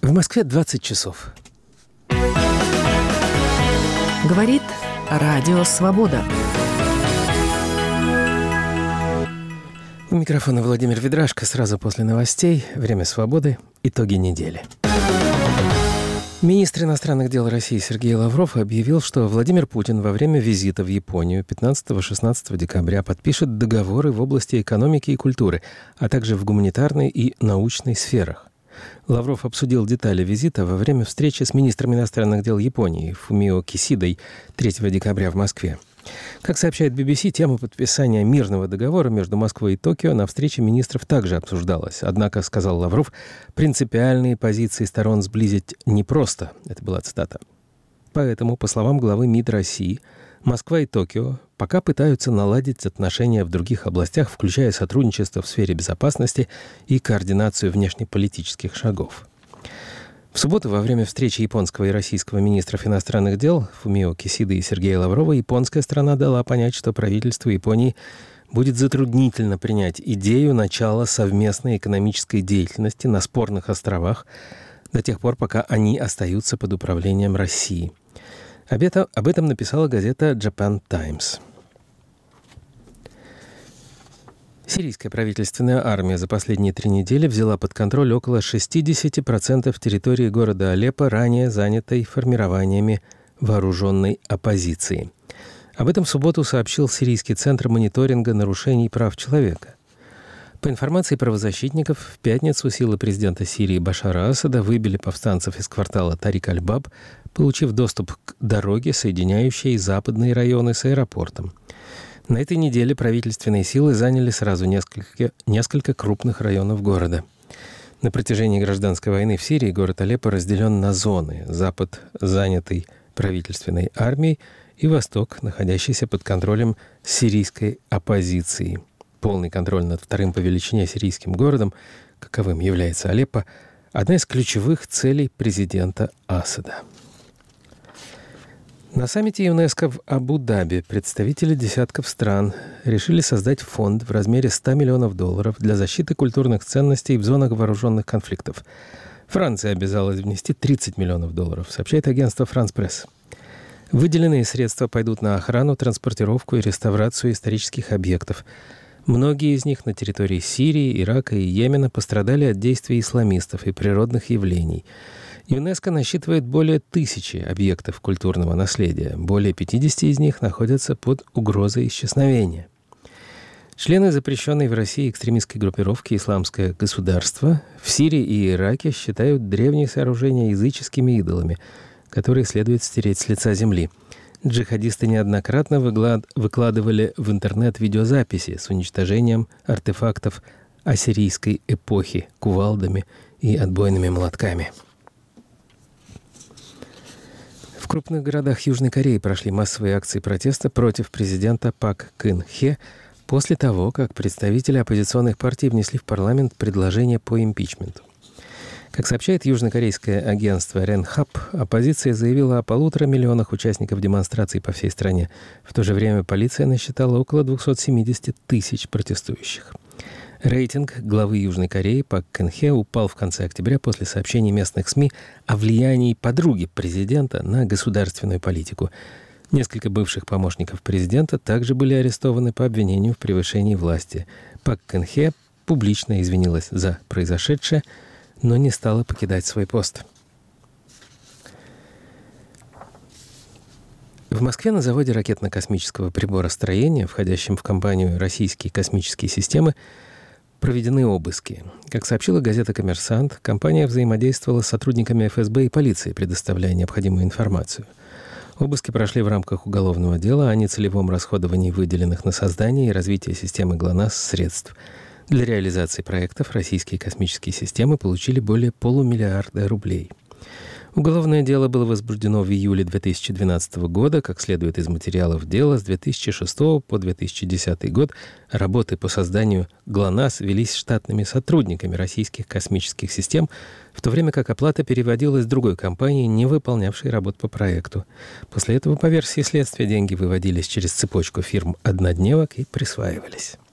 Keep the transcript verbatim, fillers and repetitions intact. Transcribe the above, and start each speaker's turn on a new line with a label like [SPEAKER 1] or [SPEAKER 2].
[SPEAKER 1] В Москве двадцать часов.
[SPEAKER 2] Говорит Радио Свобода.
[SPEAKER 1] У микрофона Владимир Ведрашко. Сразу после новостей. Время свободы. Итоги недели. Министр иностранных дел России Сергей Лавров объявил, что Владимир Путин во время визита в Японию пятнадцатого-шестнадцатого декабря подпишет договоры в области экономики и культуры, а также в гуманитарной и научной сферах. Лавров обсудил детали визита во время встречи с министром иностранных дел Японии Фумио Кисидой третьего декабря в Москве. Как сообщает би би си, тема подписания мирного договора между Москвой и Токио на встрече министров также обсуждалась. Однако, сказал Лавров, принципиальные позиции сторон сблизить непросто. Это была цитата. Поэтому, по словам главы МИД России, Москва и Токио пока пытаются наладить отношения в других областях, включая сотрудничество в сфере безопасности и координацию внешнеполитических шагов. В субботу во время встречи японского и российского министров иностранных дел Фумио Кисиды и Сергея Лаврова японская сторона дала понять, что правительству Японии будет затруднительно принять идею начала совместной экономической деятельности на спорных островах до тех пор, пока они остаются под управлением России. Об этом написала газета Japan Times. Сирийская правительственная армия за последние три недели взяла под контроль около шестьдесят процентов территории города Алеппо, ранее занятой формированиями вооруженной оппозиции. Об этом в субботу сообщил Сирийский центр мониторинга нарушений прав человека. По информации правозащитников, в пятницу силы президента Сирии Башара Асада выбили повстанцев из квартала Тарик-аль-Баб, получив доступ к дороге, соединяющей западные районы с аэропортом. На этой неделе правительственные силы заняли сразу несколько, несколько крупных районов города. На протяжении гражданской войны в Сирии город Алеппо разделен на зоны. Запад, занятый правительственной армией, и восток, находящийся под контролем сирийской оппозиции. Полный контроль над вторым по величине сирийским городом, каковым является Алеппо, одна из ключевых целей президента Асада. На саммите ЮНЕСКО в Абу-Даби представители десятков стран решили создать фонд в размере ста миллионов долларов для защиты культурных ценностей в зонах вооруженных конфликтов. Франция обязалась внести тридцать миллионов долларов, сообщает агентство «Франс Пресс». Выделенные средства пойдут на охрану, транспортировку и реставрацию исторических объектов. Многие из них на территории Сирии, Ирака и Йемена пострадали от действий исламистов и природных явлений. ЮНЕСКО насчитывает более тысячи объектов культурного наследия. Более пятьдесят из них находятся под угрозой исчезновения. Члены запрещенной в России экстремистской группировки «Исламское государство» в Сирии и Ираке считают древние сооружения языческими идолами, которые следует стереть с лица земли. Джихадисты неоднократно выкладывали в интернет видеозаписи с уничтожением артефактов ассирийской эпохи кувалдами и отбойными молотками. В крупных городах Южной Кореи прошли массовые акции протеста против президента Пак Кын Хе после того, как представители оппозиционных партий внесли в парламент предложение по импичменту. Как сообщает южнокорейское агентство Ренхап, оппозиция заявила о полутора миллионах участников демонстраций по всей стране. В то же время полиция насчитала около двухсот семидесяти тысяч протестующих. Рейтинг главы Южной Кореи Пак Кын Хе упал в конце октября после сообщений местных СМИ о влиянии подруги президента на государственную политику. Несколько бывших помощников президента также были арестованы по обвинению в превышении власти. Пак Кын Хе публично извинилась за произошедшее, но не стала покидать свой пост. В Москве на заводе ракетно-космического приборостроения, входящем в компанию «Российские космические системы», проведены обыски. Как сообщила газета «Коммерсант», компания взаимодействовала с сотрудниками эф эс бэ и полиции, предоставляя необходимую информацию. Обыски прошли в рамках уголовного дела о нецелевом расходовании выделенных на создание и развитие системы ГЛОНАСС средств. Для реализации проектов российские космические системы получили более полумиллиарда рублей. Уголовное дело было возбуждено в июле две тысячи двенадцатого года. Как следует из материалов дела, с две тысячи шестого по две тысячи десятый год работы по созданию ГЛОНАСС велись штатными сотрудниками российских космических систем, в то время как оплата переводилась другой компании, не выполнявшей работ по проекту. После этого, по версии следствия, деньги выводились через цепочку фирм-однодневок и присваивались.